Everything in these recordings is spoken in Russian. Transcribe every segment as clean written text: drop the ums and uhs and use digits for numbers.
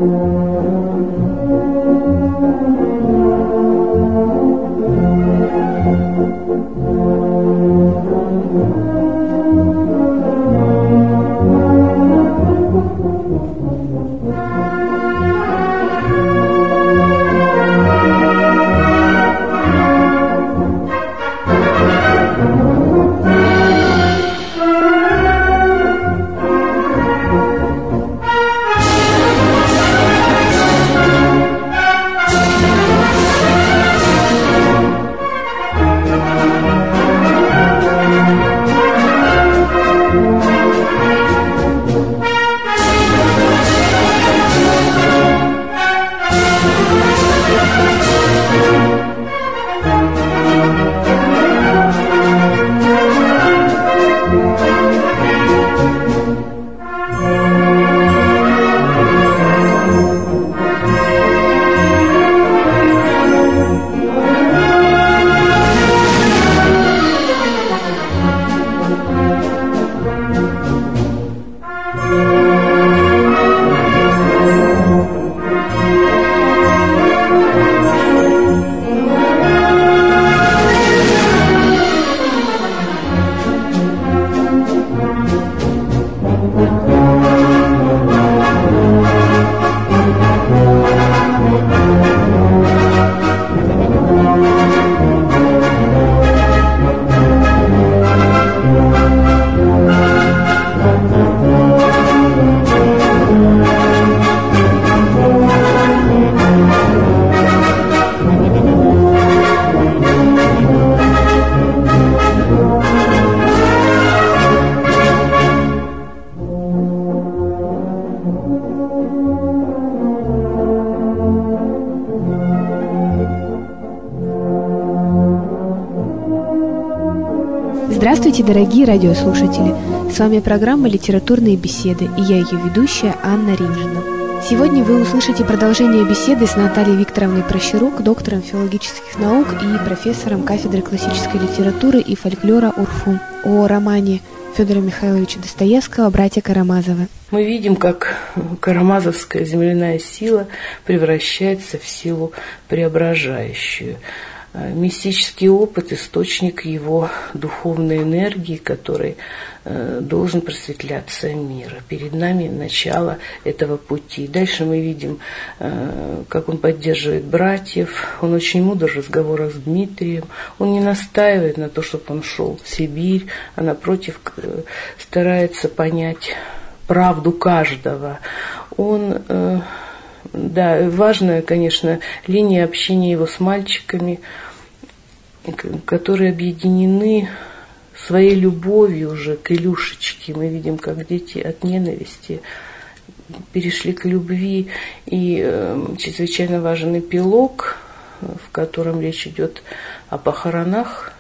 Здравствуйте, дорогие радиослушатели! С вами программа «Литературные беседы» и я ее ведущая Анна Ринжина. Сегодня вы услышите продолжение беседы с Натальей Викторовной Прощарук, доктором филологических наук и профессором кафедры классической литературы и фольклора УрФУ, о романе Федора Михайловича Достоевского «Братья Карамазовы». Мы видим, как карамазовская земляная сила превращается в силу преображающую. Мистический опыт – источник его духовной энергии, который должен просветляться мир. Перед нами начало этого пути. Дальше мы видим, как он поддерживает братьев. Он очень мудр в разговорах с Дмитрием. Он не настаивает на то, чтобы он шел в Сибирь, а напротив старается понять правду каждого. Он... Да, важная, конечно, линия общения его с мальчиками, которые объединены своей любовью уже к Илюшечке. Мы видим, как дети от ненависти перешли к любви. И чрезвычайно важен эпилог, в котором речь идет о похоронах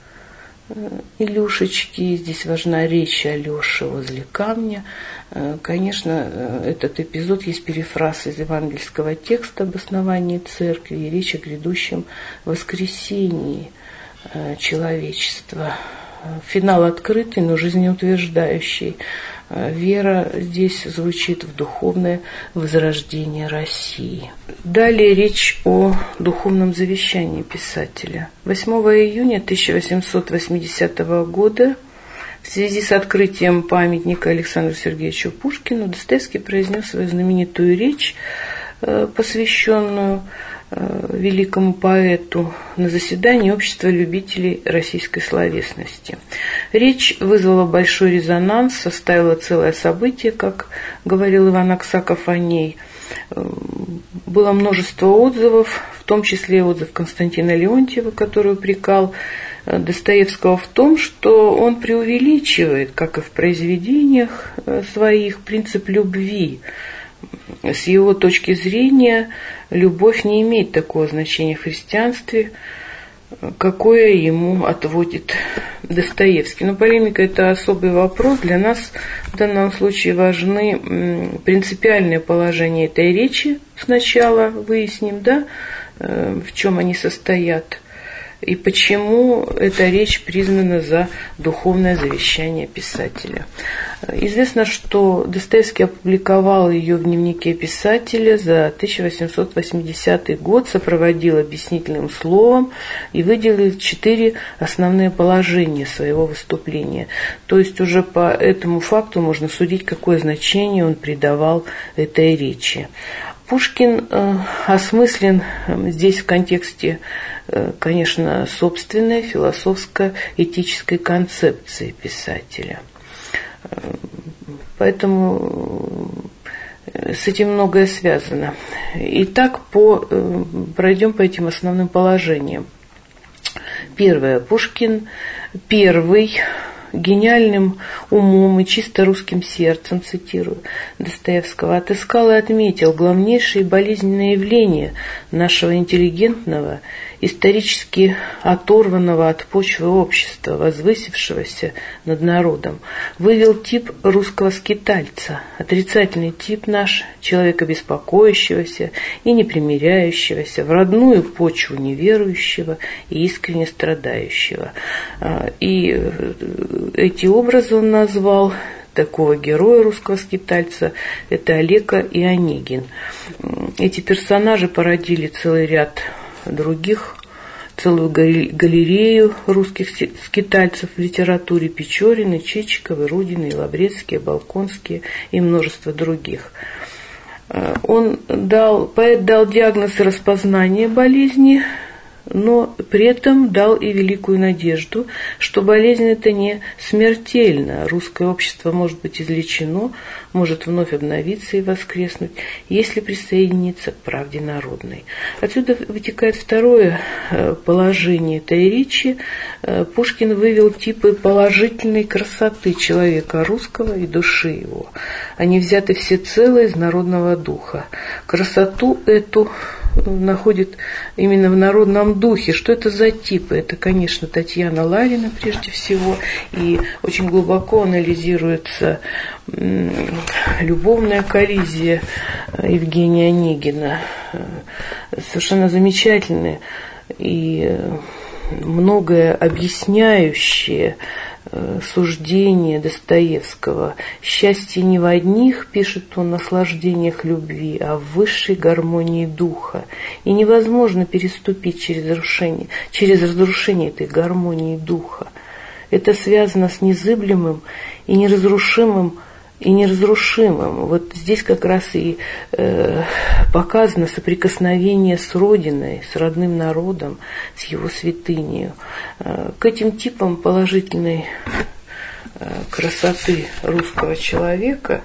Илюшечки. Здесь важна речь Алёши возле камня. Конечно, этот эпизод есть перефраз из евангельского текста об основании церкви и речь о грядущем воскресении человечества. Финал открытый, но жизнеутверждающий. Вера здесь звучит в духовное возрождение России. Далее речь о духовном завещании писателя. 8 июня 1880 года в связи с открытием памятника Александру Сергеевичу Пушкину Достоевский произнес свою знаменитую речь, посвященную великому поэту, на заседании Общества любителей российской словесности. Речь вызвала большой резонанс, составила целое событие, как говорил Иван Аксаков о ней. Было множество отзывов, в том числе отзыв Константина Леонтьева, который упрекал Достоевского в том, что он преувеличивает, как и в произведениях своих, принцип любви. С его точки зрения, любовь не имеет такого значения в христианстве, какое ему отводит Достоевский. Но полемика – это особый вопрос. Для нас в данном случае важны принципиальные положения этой речи. Сначала выясним, да, в чем они состоят. и почему эта речь признана за духовное завещание писателя. Известно, что Достоевский опубликовал ее в дневнике писателя за 1880 год, сопроводил объяснительным словом и выделил 4 основные положения своего выступления. То есть уже по этому факту можно судить, какое значение он придавал этой речи. Пушкин осмыслен здесь в контексте, конечно, собственной философско-этической концепции писателя. Поэтому с этим многое связано. Итак, пройдем по этим основным положениям. Первое. Пушкин первый гениальным умом и чисто русским сердцем, цитирую Достоевского, отыскал и отметил главнейшие болезненные явления нашего интеллигентного, исторически оторванного от почвы общества, возвысившегося над народом. Вывел тип русского скитальца, отрицательный тип наш, человека беспокоящегося и непримиряющегося, в родную почву неверующего и искренне страдающего. И эти образы он назвал такого героя русского скитальца, это Олеко и Онегин. Эти персонажи породили целый ряд других, целую галерею русских скитальцев в литературе: Печорины, Чичиковы, Рудины, Лаврецкие, Болконские и множество других. Поэт дал диагноз и распознание болезни, но при этом дал и великую надежду, что болезнь эта не смертельна. Русское общество может быть излечено, может вновь обновиться и воскреснуть, если присоединиться к правде народной. Отсюда вытекает второе положение этой речи. Пушкин вывел типы положительной красоты человека русского и души его. Они взяты всецело из народного духа. Красоту эту находит именно в народном духе. Что это за типы? Это, конечно, Татьяна Ларина прежде всего, и очень глубоко анализируется любовная коллизия Евгения Онегина. Совершенно замечательные и многое объясняющее суждение Достоевского. Счастье не в одних, пишет он, наслаждениях любви, а в высшей гармонии духа. И невозможно переступить через разрушение этой гармонии духа. Это связано с незыблемым и неразрушимым. Вот здесь как раз и показано соприкосновение с Родиной, с родным народом, с его святыней. К этим типам положительной красоты русского человека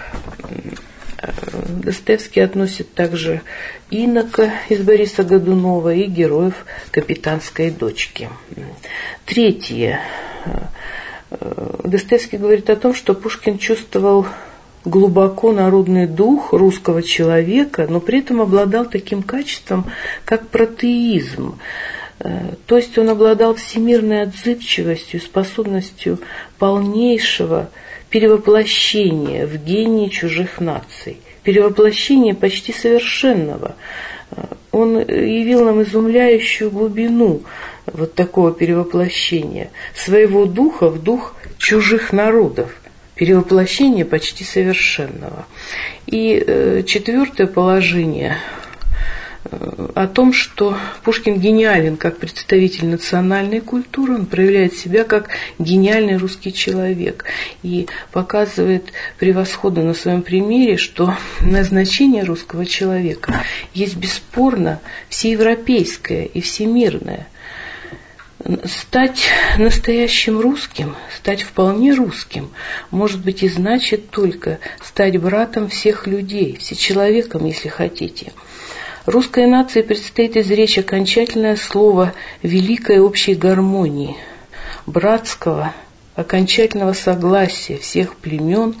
Достоевский относит также инока из Бориса Годунова и героев «Капитанской дочки». Третье. Достоевский говорит о том, что Пушкин чувствовал глубоко народный дух русского человека, но при этом обладал таким качеством, как протеизм. То есть он обладал всемирной отзывчивостью, способностью полнейшего перевоплощения в гении чужих наций, перевоплощения почти совершенного. Он явил нам изумляющую глубину вот такого перевоплощения своего духа в дух чужих народов, перевоплощение почти совершенного. И четвертое положение о том, что Пушкин гениален как представитель национальной культуры, он проявляет себя как гениальный русский человек и показывает превосходно на своем примере, что назначение русского человека есть бесспорно всеевропейское и всемирное. Стать настоящим русским, стать вполне русским, может быть и значит только стать братом всех людей, всечеловеком, если хотите. Русской нации предстоит изречь окончательное слово великой общей гармонии, братского, окончательного согласия всех племен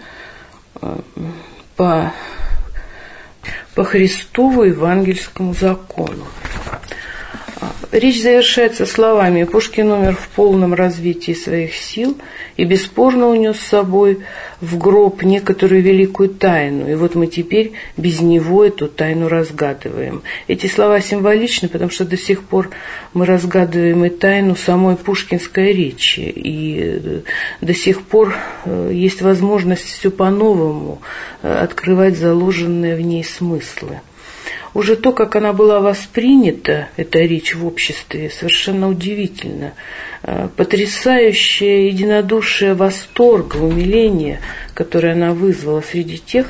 по Христову евангельскому закону. Речь завершается словами: Пушкин умер в полном развитии своих сил и бесспорно унес с собой в гроб некоторую великую тайну. И вот мы теперь без него эту тайну разгадываем. Эти слова символичны, потому что до сих пор мы разгадываем и тайну самой пушкинской речи. И до сих пор есть возможность все по-новому открывать заложенные в ней смыслы. Уже то, как она была воспринята, эта речь в обществе, совершенно удивительно. Потрясающее единодушие восторга, умиление, которое она вызвала среди тех,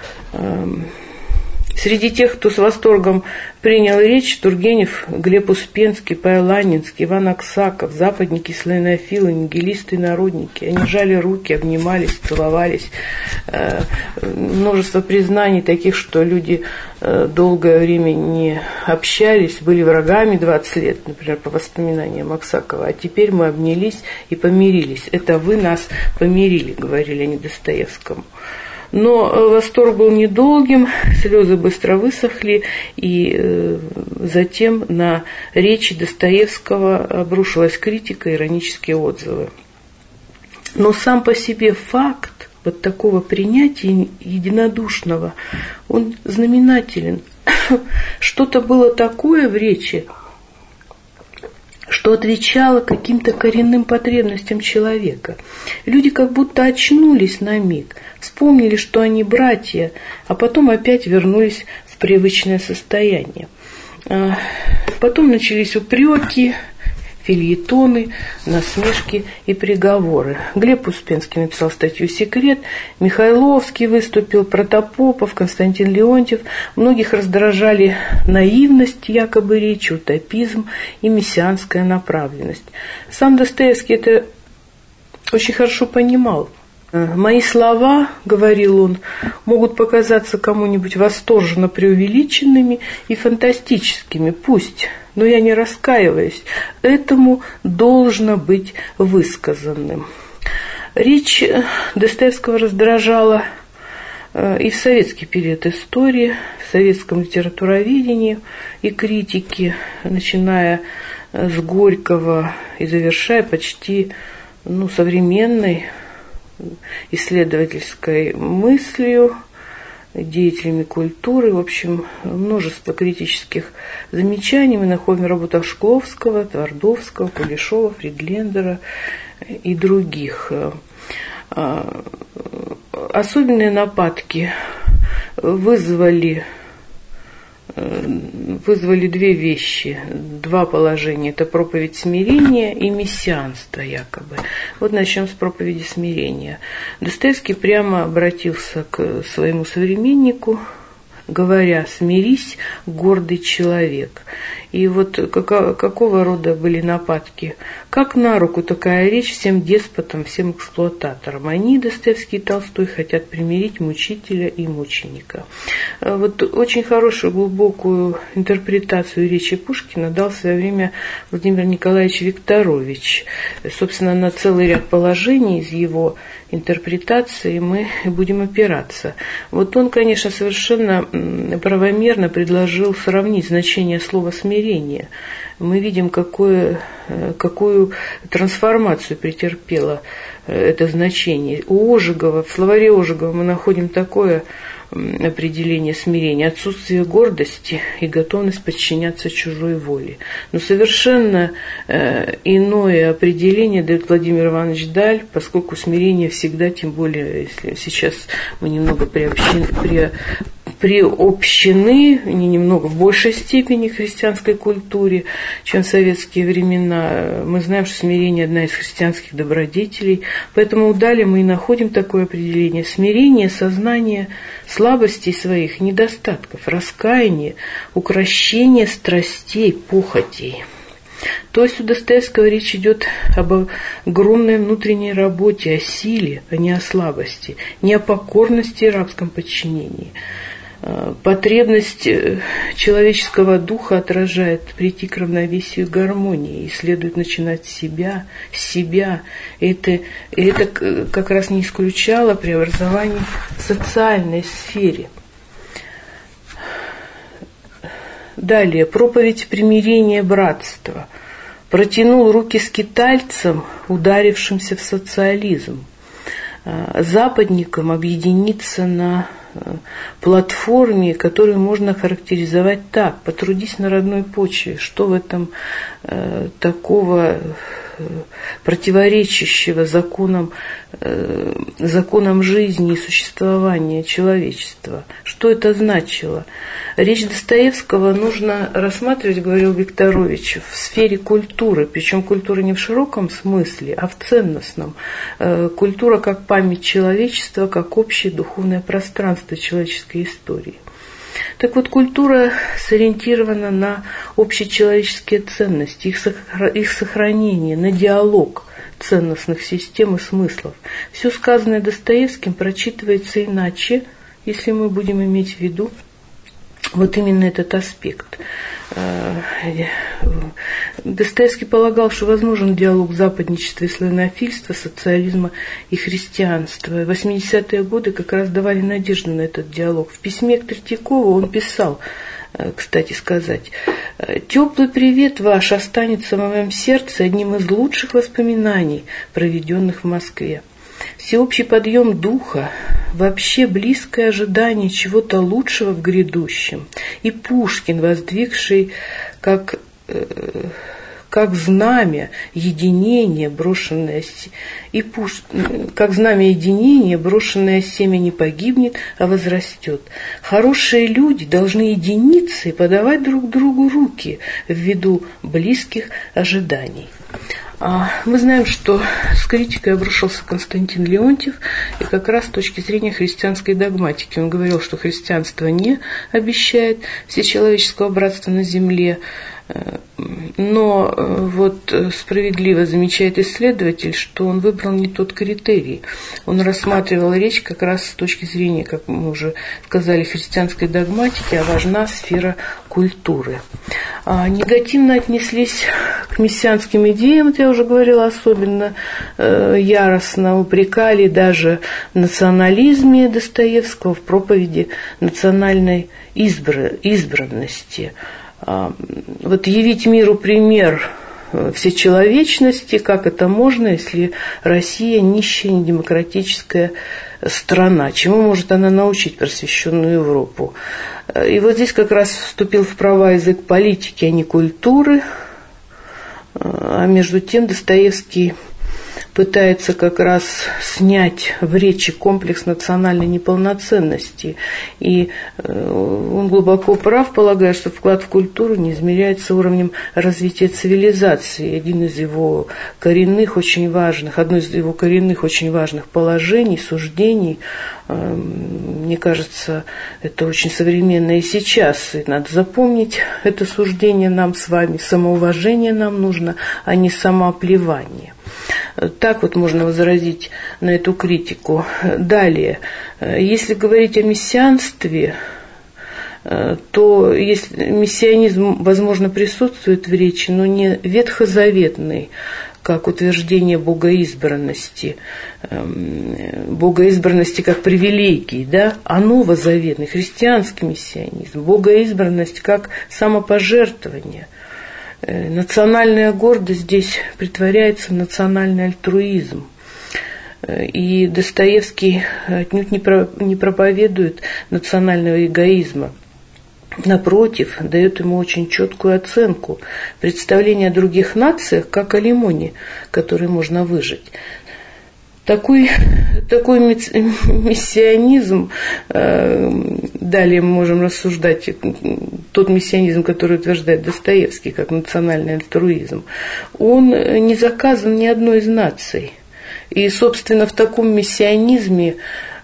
кто с восторгом принял речь: Тургенев, Глеб Успенский, Павел Анненский, Иван Аксаков, западники, славянофилы, нигилисты и народники. Они жали руки, обнимались, целовались. Множество признаний таких, что люди долгое время не общались, были врагами 20 лет, например, по воспоминаниям Аксакова. А теперь мы обнялись и помирились. Это вы нас помирили, говорили они Достоевскому. Но восторг был недолгим, слезы быстро высохли, и затем на речи Достоевского обрушилась критика, иронические отзывы. Но сам по себе факт вот такого принятия единодушного, он знаменателен. Что-то было такое в речи, что отвечало каким-то коренным потребностям человека. Люди как будто очнулись на миг, вспомнили, что они братья, а потом опять вернулись в привычное состояние. Потом начались упреки, фельетоны, насмешки и приговоры. Глеб Успенский написал статью «Секрет», Михайловский выступил, Протопопов, Константин Леонтьев. Многих раздражали наивность якобы речи, утопизм и мессианская направленность. Сам Достоевский это очень хорошо понимал. «Мои слова, — говорил он, — могут показаться кому-нибудь восторженно преувеличенными и фантастическими, пусть, но я не раскаиваюсь, этому должно быть высказанным». Речь Достоевского раздражала и в советский период истории, в советском литературоведении и критике, начиная с Горького и завершая почти современной исследовательской мыслью, деятелями культуры. В общем, множество критических замечаний мы находим в работах Шкловского, Твардовского, Кулешова, Фридлендера и других. Особенные нападки вызвали две вещи, два положения. Это проповедь смирения и мессианство якобы. Вот начнем с проповеди смирения. Достоевский прямо обратился к своему современнику, говоря: «Смирись, гордый человек». И вот какого рода были нападки? Как на руку такая речь всем деспотам, всем эксплуататорам. Они, Достоевский и Толстой, хотят примирить мучителя и мученика. Вот очень хорошую, глубокую интерпретацию речи Пушкина дал в свое время Владимир Николаевич Викторович. Собственно, на целый ряд положений из его интерпретации мы будем опираться. Вот он, конечно, совершенно правомерно предложил сравнить значение слова «смирение». Мы видим, какую трансформацию претерпело это значение. У Ожегова, в словаре Ожегова мы находим такое определение смирения: отсутствие гордости и готовность подчиняться чужой воле. Но совершенно иное определение дает Владимир Иванович Даль, поскольку смирение всегда, тем более, если сейчас мы немного приобщены, не немного, в большей степени христианской культуре, чем в советские времена. Мы знаем, что смирение – одна из христианских добродетелей, поэтому у Даля мы и находим такое определение: смирение, сознание слабостей своих, недостатков, раскаяние, укрощение страстей, похотей. То есть у Достоевского речь идет об огромной внутренней работе, о силе, а не о слабости, не о покорности и рабском подчинении. Потребность человеческого духа отражает прийти к равновесию и гармонии, и следует начинать с себя. И это как раз не исключало преобразований в социальной сфере. далее, проповедь примирения, братства. Протянул руки скитальцам, ударившимся в социализм. Западникам объединиться на платформе, которую можно характеризовать так: потрудись на родной почве. Что в этом такого противоречащего законам жизни и существования человечества? Что это значило? Речь Достоевского нужно рассматривать, говорил Викторович, в сфере культуры, причем культура не в широком смысле, а в ценностном. Культура как память человечества, как общее духовное пространство человеческой истории. Так вот, культура сориентирована на общечеловеческие ценности, их сохранение, на диалог ценностных систем и смыслов. Все сказанное Достоевским прочитывается иначе, если мы будем иметь в виду вот именно этот аспект. Достоевский полагал, что возможен диалог западничества и славянофильства, социализма и христианства. 80-е годы как раз давали надежду на этот диалог. В письме к Третьякову он писал, кстати сказать: «Теплый привет ваш останется в моем сердце одним из лучших воспоминаний, проведенных в Москве. Всеобщий подъем духа, вообще близкое ожидание чего-то лучшего в грядущем, и Пушкин, воздвигший как знамя единения, брошенное семя не погибнет, а возрастет. Хорошие люди должны единиться и подавать друг другу руки ввиду близких ожиданий». Мы знаем, что с критикой обрушился Константин Леонтьев, и как раз с точки зрения христианской догматики. Он говорил, что христианство не обещает всечеловеческого братства на земле, но вот справедливо замечает исследователь, что он выбрал не тот критерий. Он рассматривал речь как раз с точки зрения, как мы уже сказали, христианской догматики, а важна сфера культуры. Негативно отнеслись к мессианским идеям, вот я уже говорила, особенно яростно упрекали даже в национализме Достоевского, в проповеди национальной избранности. Вот явить миру пример всечеловечности, как это можно, если Россия нищая, недемократическая страна, чему может она научить просвещенную Европу? И вот здесь как раз вступил в права язык политики, а не культуры, а между тем Достоевский пытается как раз снять в речи комплекс национальной неполноценности. И он глубоко прав, полагая, что вклад в культуру не измеряется уровнем развития цивилизации. Одно из его коренных очень важных положений, суждений, мне кажется, это очень современно и сейчас. И надо запомнить это суждение нам с вами. Самоуважение нам нужно, а не самооплевание. Так вот можно возразить на эту критику. Далее, если говорить о мессианстве, то если мессианизм, возможно, присутствует в речи, но не ветхозаветный, как утверждение богоизбранности как привилегии, да, а новозаветный, христианский мессианизм, богоизбранность как самопожертвование. Национальная гордость здесь притворяется в национальный альтруизм. И Достоевский отнюдь не проповедует национального эгоизма. Напротив, дает ему очень четкую оценку, представление о других нациях, как о лимоне, который можно выжать. Такой мессианизм, далее мы можем рассуждать, тот мессианизм, который утверждает Достоевский, как национальный альтруизм, он не заказан ни одной из наций. И, собственно, в таком мессианизме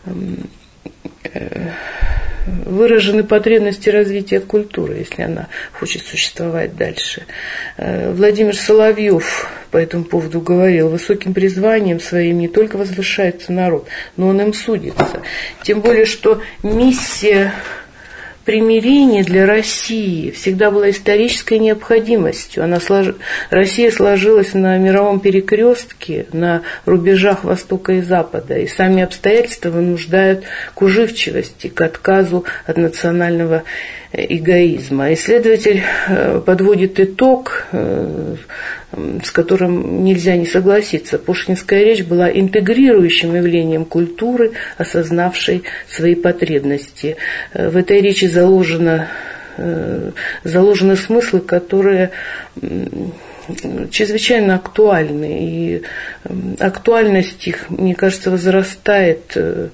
выражены потребности развития культуры, если она хочет существовать дальше. Владимир Соловьев по этому поводу говорил: высоким призванием своим не только возвышается народ, но он им судится. Тем более, что миссия примирение для России всегда было исторической необходимостью. Россия сложилась на мировом перекрестке, на рубежах Востока и Запада, и сами обстоятельства вынуждают к уживчивости, к отказу от национального эгоизма. Исследователь подводит итог, с которым нельзя не согласиться. Пушкинская речь была интегрирующим явлением культуры, осознавшей свои потребности. В этой речи заложены смыслы, которые чрезвычайно актуальны. И актуальность их, мне кажется, возрастает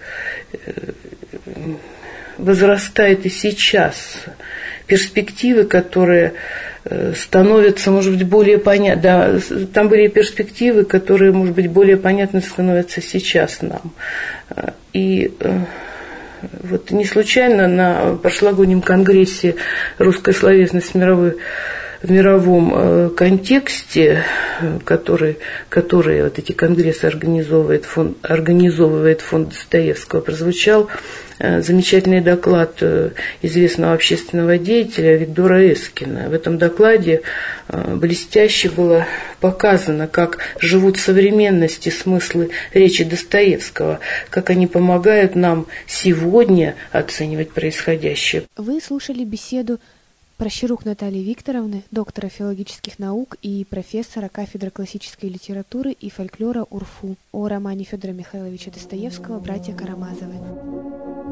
и сейчас. Перспективы, которые становятся, может быть, более понятны. Да, там были перспективы, которые, может быть, более понятны становятся сейчас нам. И вот не случайно на прошлогоднем конгрессе «Русская словесность в мировом контексте», который вот эти конгрессы организовывает фонд Достоевского, прозвучал замечательный доклад известного общественного деятеля Виктора Эскина. В этом докладе блестяще было показано, как живут в современности смыслы речи Достоевского, как они помогают нам сегодня оценивать происходящее. Вы слушали беседу Прощерук Натальи Викторовны, доктора филологических наук и профессора кафедры классической литературы и фольклора УрФУ, о романе Федора Михайловича Достоевского «Братья Карамазовы».